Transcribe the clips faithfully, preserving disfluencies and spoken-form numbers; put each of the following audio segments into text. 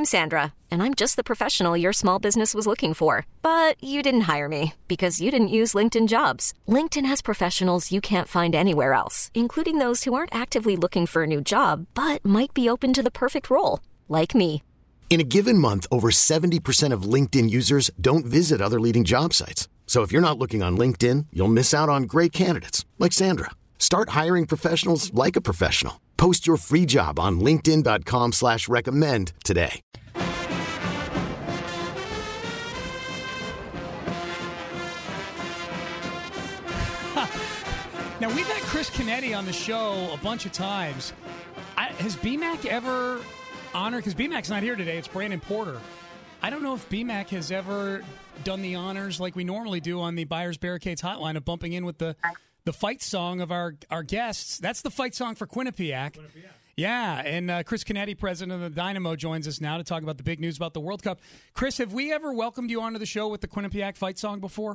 I'm Sandra, and I'm just the professional your small business was looking for. But you didn't hire me because you didn't use LinkedIn Jobs. LinkedIn has professionals you can't find anywhere else, including those who aren't actively looking for a new job, but might be open to the perfect role, like me. In a given month, over seventy percent of LinkedIn users don't visit other leading job sites. So if you're not looking on LinkedIn, you'll miss out on great candidates like Sandra. Start hiring professionals like a professional. Post your free job on linkedin dot com slash recommend today. Now, we've had Chris Canetti on the show a bunch of times. I, has B-Mac ever honored, because B-Mac's not here today, it's Brandon Porter. I don't know if B-Mac has ever done the honors like we normally do on the Buyers Barricades hotline of bumping in with the, the fight song of our, our guests. That's the fight song for Quinnipiac. Quinnipiac. Yeah, and uh, Chris Canetti, president of the Dynamo, joins us now to talk about the big news about the World Cup. Chris, have we ever welcomed you onto the show with the Quinnipiac fight song before?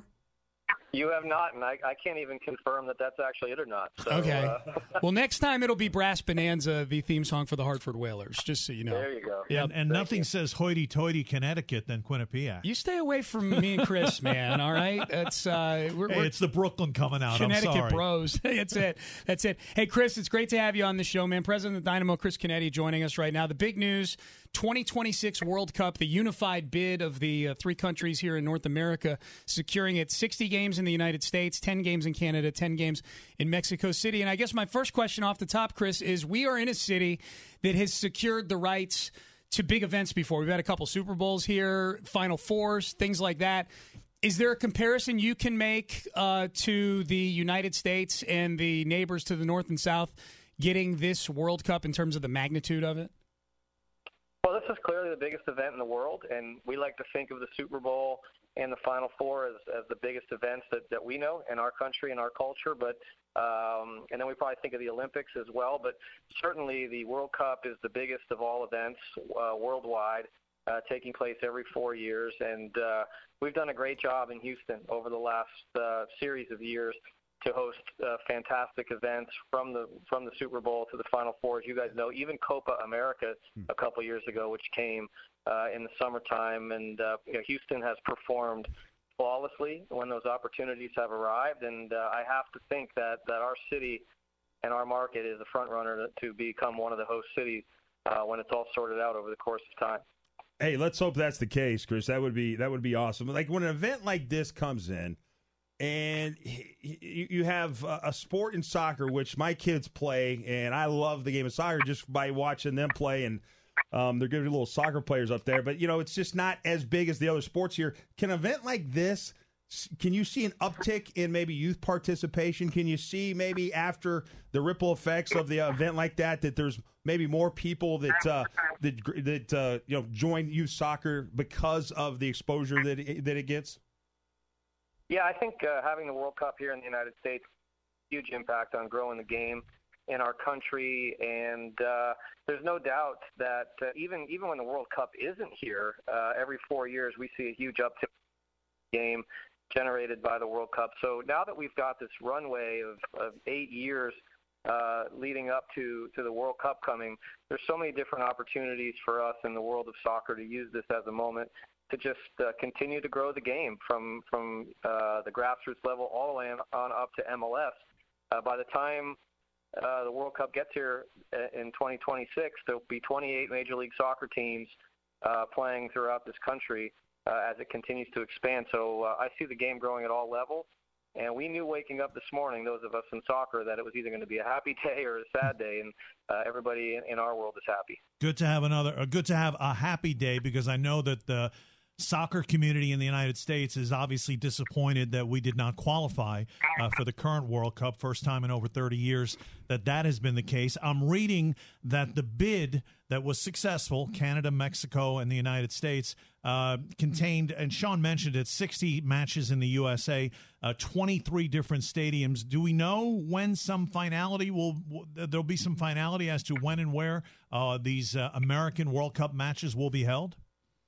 You have not, and I, I can't even confirm that that's actually it or not. So, okay. Uh, well, next time it'll be Brass Bonanza, the theme song for the Hartford Whalers, just so you know. There you go. Yep. And, and nothing you. says hoity-toity Connecticut than Quinnipiac. You stay away from me and Chris, man, all right? It's, uh, we're, hey, we're it's the Brooklyn coming out. Connecticut I'm sorry. bros. That's it. That's it. Hey, Chris, it's great to have you on the show, man. President of Dynamo, Chris Canetti, joining us right now. The big news, twenty twenty-six World Cup, the unified bid of the uh, three countries here in North America, securing it sixty games in the United States, ten games in Canada, ten games in Mexico City. And I guess my first question off the top, Chris, is we are in a city that has secured the rights to big events before. We've had a couple Super Bowls here, Final Fours, things like that. Is there a comparison you can make uh, to the United States and the neighbors to the north and south getting this World Cup in terms of the magnitude of it? Well, this is clearly the biggest event in the world, and we like to think of the Super Bowl and the Final Four as, as the biggest events that, that we know in our country and our culture. But um, and then we probably think of the Olympics as well. But certainly the World Cup is the biggest of all events uh, worldwide, uh, taking place every four years. And uh, we've done a great job in Houston over the last uh, series of years to host uh, fantastic events from the from the Super Bowl to the Final Four. As you guys know, even Copa America a couple years ago, which came uh, in the summertime, and uh, you know, Houston has performed flawlessly when those opportunities have arrived. And uh, I have to think that, that our city and our market is a front runner to, to become one of the host cities uh, when it's all sorted out over the course of time. Hey, let's hope that's the case, Chris. That would be that would be awesome. Like when an event like this comes in, and you have a sport in soccer, which my kids play, and I love the game of soccer just by watching them play, and um, they're good little soccer players up there. But, you know, it's just not as big as the other sports here. Can an event like this, can you see an uptick in maybe youth participation? Can you see maybe after the ripple effects of the event like that, that there's maybe more people that uh, that, that uh, you know, join youth soccer because of the exposure that it, that it gets? Yeah, I think uh, having the World Cup here in the United States, huge impact on growing the game in our country, and uh, there's no doubt that uh, even even when the World Cup isn't here, uh, every four years we see a huge uptick in the game generated by the World Cup. So now that we've got this runway of, of eight years uh, leading up to, to the World Cup coming, there's so many different opportunities for us in the world of soccer to use this as a moment to just uh, continue to grow the game from from uh, the grassroots level all the way on, on up to M L S. Uh, by the time uh, the World Cup gets here in twenty twenty-six, there'll be twenty-eight Major League Soccer teams uh, playing throughout this country uh, as it continues to expand. So uh, I see the game growing at all levels. And we knew waking up this morning, those of us in soccer, that it was either going to be a happy day or a sad day, and uh, everybody in, in our world is happy. Good to have another. Uh, good to have a happy day, because I know that the soccer community in the United States is obviously disappointed that we did not qualify uh, for the current World Cup, first time in over thirty years that that has been the case. I'm reading that the bid that was successful, Canada, Mexico, and the United States, uh, contained, and Sean mentioned it, sixty matches in the U S A, uh, twenty-three different stadiums. Do we know when some finality will, there'll be some finality as to when and where uh, these uh, American World Cup matches will be held?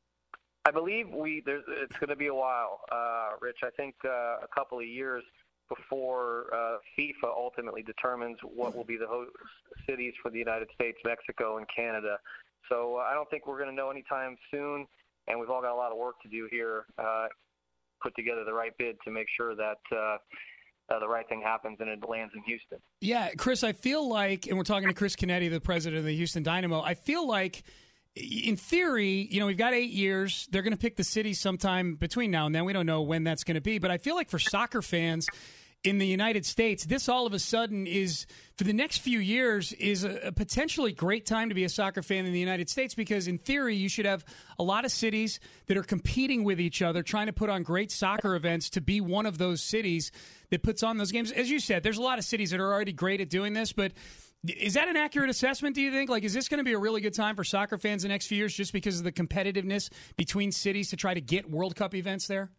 I believe we there's it's going to be a while, uh, Rich. I think uh, a couple of years before uh, FIFA ultimately determines what will be the host cities for the United States, Mexico, and Canada. So uh, I don't think we're going to know anytime soon, and we've all got a lot of work to do here, uh, put together the right bid to make sure that uh, uh, the right thing happens and it lands in Houston. Yeah, Chris, I feel like, and we're talking to Chris Kennedy, the president of the Houston Dynamo, I feel like in theory, you know, we've got eight years. They're going to pick the city sometime between now and then. We don't know when that's going to be. But I feel like for soccer fans in the United States, this all of a sudden is, for the next few years, is a, a potentially great time to be a soccer fan in the United States, because in theory, you should have a lot of cities that are competing with each other, trying to put on great soccer events to be one of those cities that puts on those games. As you said, there's a lot of cities that are already great at doing this, but is that an accurate assessment, do you think? Like, is this going to be a really good time for soccer fans the next few years just because of the competitiveness between cities to try to get World Cup events there?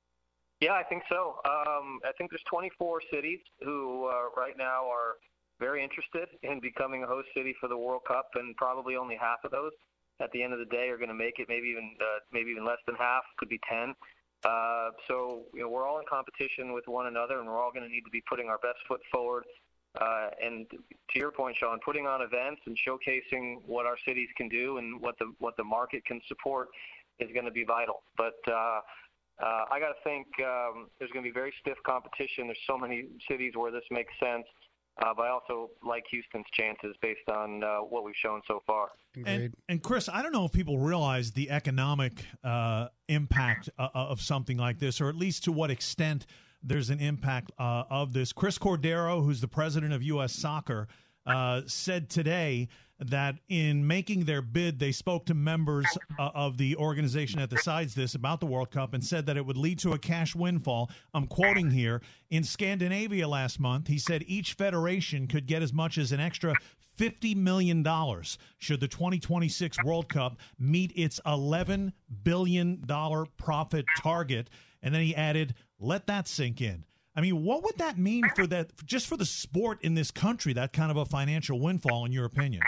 Yeah, I think so. Um, I think there's twenty-four cities who uh, right now are very interested in becoming a host city for the World Cup, and probably only half of those at the end of the day are going to make it, maybe even uh, maybe even less than half, could be ten. Uh, so, you know, we're all in competition with one another, and we're all going to need to be putting our best foot forward. Uh, and to your point, Sean, putting on events and showcasing what our cities can do and what the what the market can support is going to be vital. But uh, uh, I got to think um, there's going to be very stiff competition. There's so many cities where this makes sense. Uh, but I also like Houston's chances based on uh, what we've shown so far. And, and Chris, I don't know if people realize the economic uh, impact uh, of something like this, or at least to what extent there's an impact uh, of this. Chris Cordero, who's the president of U S Soccer, uh, said today that in making their bid, they spoke to members uh, of the organization that decides this about the World Cup and said that it would lead to a cash windfall. I'm quoting here. In Scandinavia last month, he said each federation could get as much as an extra fifty million dollars should the twenty twenty-six World Cup meet its eleven billion dollars profit target. And then he added, let that sink in. I mean, what would that mean for that, just for the sport in this country, that kind of a financial windfall, in your opinion?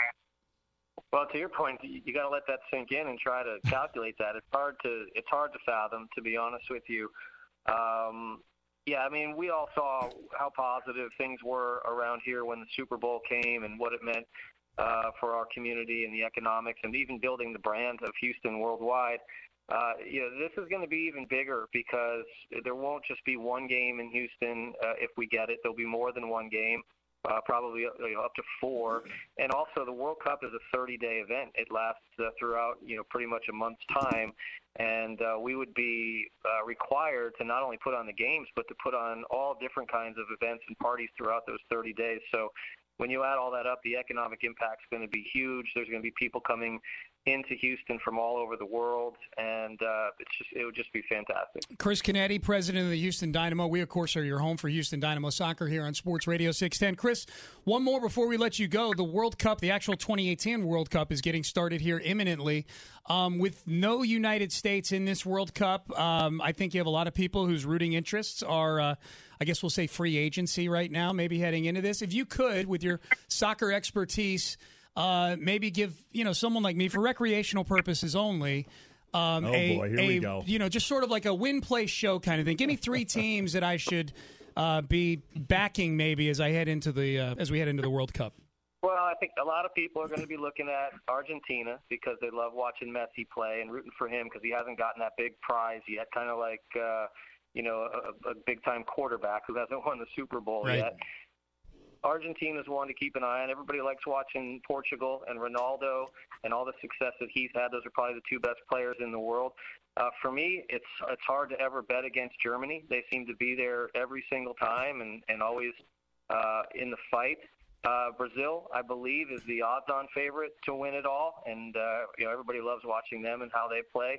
Well, to your point, you got to let that sink in and try to calculate that. It's hard to it's hard to fathom, to be honest with you. Um, yeah, I mean, we all saw how positive things were around here when the Super Bowl came and what it meant uh, for our community and the economics and even building the brand of Houston worldwide. Uh, you know, this is going to be even bigger because there won't just be one game in Houston uh, if we get it. There'll be more than one game, uh, probably you know, up to four. And also the World Cup is a thirty-day event. It lasts uh, throughout, you know, pretty much a month's time. And uh, we would be uh, required to not only put on the games, but to put on all different kinds of events and parties throughout those thirty days. So when you add all that up, the economic impact is going to be huge. There's going to be people coming into Houston from all over the world, and uh, it's just it would just be fantastic. Chris Kennedy, president of the Houston Dynamo. We, of course, are your home for Houston Dynamo soccer here on Sports Radio six ten. Chris, one more before we let you go. The World Cup, the actual twenty eighteen World Cup, is getting started here imminently. Um, with no United States in this World Cup, um, I think you have a lot of people whose rooting interests are, uh, I guess we'll say, free agency right now, maybe heading into this. If you could, with your soccer expertise, Uh, maybe give, you know, someone like me for recreational purposes only. Um, oh, a, boy. Here a, we go. You know, just sort of like a win, play, show kind of thing. Give me three teams that I should uh, be backing maybe as I head into the uh, as we head into the World Cup. Well, I think a lot of people are going to be looking at Argentina because they love watching Messi play and rooting for him because he hasn't gotten that big prize yet, kind of like, uh, you know, a, a big-time quarterback who hasn't won the Super Bowl right. yet. Argentina's one to keep an eye on. Everybody likes watching Portugal and Ronaldo and all the success that he's had. Those are probably the two best players in the world. Uh, for me, it's it's hard to ever bet against Germany. They seem to be there every single time and, and always uh, in the fight. Uh, Brazil, I believe, is the odds-on favorite to win it all, and uh, you know everybody loves watching them and how they play.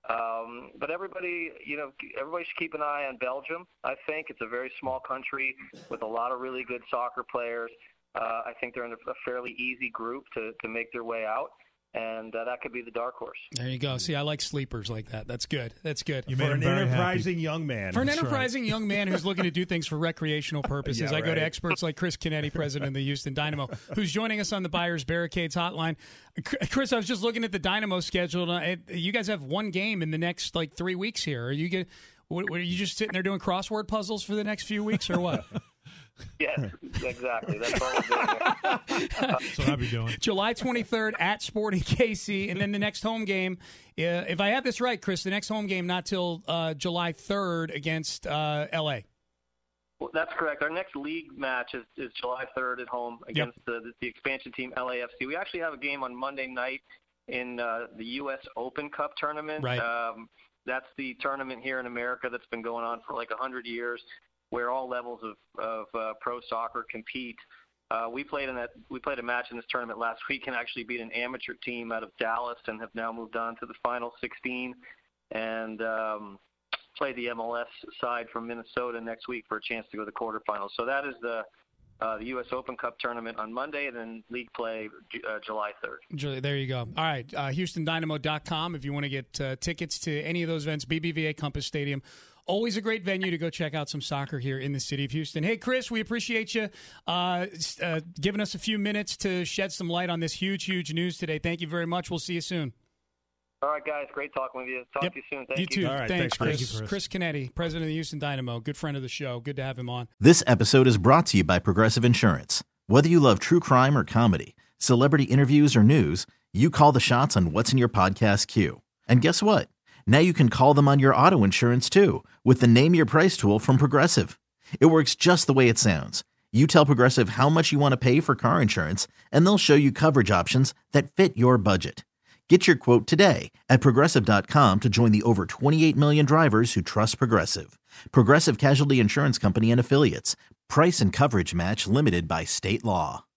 Um, but everybody, you know, everybody should keep an eye on Belgium. I think it's a very small country with a lot of really good soccer players. Uh, I think they're in a fairly easy group to, to make their way out. And uh, that could be the dark horse. There you go. See, I like sleepers like that. That's good. That's good. You made for an enterprising happy. young man. For an That's enterprising right. young man who's looking to do things for recreational purposes, yeah, I go right. to experts like Chris Kennedy, president of the Houston Dynamo, who's joining us on the Buyers Barricades hotline. Chris, I was just looking at the Dynamo schedule. You guys have one game in the next like three weeks here. Are you get? What, what, are you just sitting there doing crossword puzzles for the next few weeks, or what? Yes, exactly. That's all we're doing. That's what I'd be doing. July twenty-third at Sporting K C, and then the next home game, uh, if I have this right, Chris, the next home game not till uh, July third against uh, L A. Well, that's correct. Our next league match is, is July third at home against yep. the, the expansion team L A F C. We actually have a game on Monday night in uh, the U S Open Cup tournament. Right. Um, that's the tournament here in America that's been going on for like one hundred years, where all levels of, of uh, pro soccer compete. Uh, we played in that. We played a match in this tournament last week and actually beat an amateur team out of Dallas and have now moved on to the final sixteen and um, play the M L S side from Minnesota next week for a chance to go to the quarterfinals. So that is the Uh, the U S Open Cup tournament on Monday, and then league play uh, July third. There you go. All right, uh, Houston Dynamo dot com if you want to get uh, tickets to any of those events. B B V A Compass Stadium. Always a great venue to go check out some soccer here in the city of Houston. Hey, Chris, we appreciate you uh, uh, giving us a few minutes to shed some light on this huge, huge news today. Thank you very much. We'll see you soon. All right, guys. Great talking with you. Talk yep. to you soon. Thank you. You too. All right, thanks, thanks, Chris. Thank you, Chris. Chris Canetti, president of the Houston Dynamo, good friend of the show. Good to have him on. This episode is brought to you by Progressive Insurance. Whether you love true crime or comedy, celebrity interviews or news, you call the shots on what's in your podcast queue. And guess what? Now you can call them on your auto insurance too with the Name Your Price tool from Progressive. It works just the way it sounds. You tell Progressive how much you want to pay for car insurance, and they'll show you coverage options that fit your budget. Get your quote today at Progressive dot com to join the over twenty-eight million drivers who trust Progressive. Progressive Casualty Insurance Company and Affiliates. Price and coverage match limited by state law.